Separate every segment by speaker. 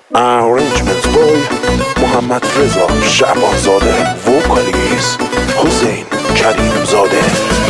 Speaker 1: Arrangement by محمد رضا شعبانزاده. Vocalist حسین کریم زاده.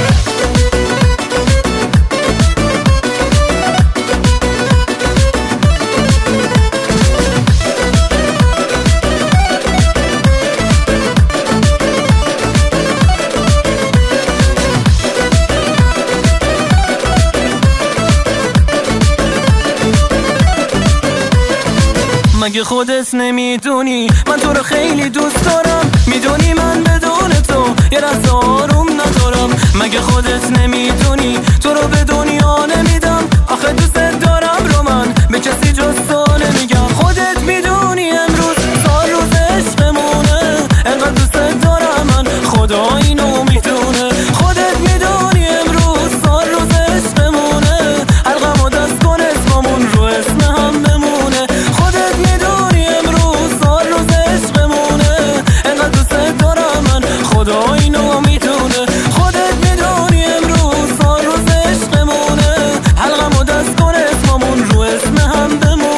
Speaker 2: مگه خودت نمیدونی من تو رو خیلی دوست دارم، میدونی من بدون تو یه لحظه آروم ندارم. مگه خودت نمیدونی تو رو به دنیا نمیدم، آخه دوست دارم رو من به کسی جز تو نمیگم. خودت میدونی امروز سال روز عشقمونه، انقدر دوست دارم من خدا اینو میدونه. خودت میدونی امروز سال روز عشقمونه، حلقم و دست کن اسممون رو اسم هم بمونه. خودت میدونی امروز سال روز عشقمونه، انقدر دوست دارم من خدا اینو میدونه. خودت میدونی امروز سال روز عشقمونه، حلقم و دست کن اسممون رو اسم هم بمونه.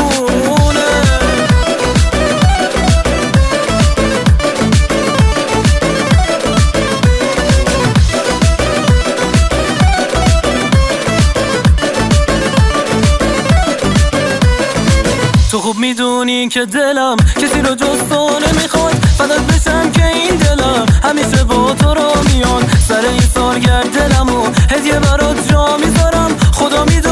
Speaker 2: تو خوب میدونی که دلم کسی رو جز تو نمیخواد، فدات بشم که این دلم همیشه با تو رو میان. سر این سالگرد دلمو هدیه برات جا میذارم، خدا میدونه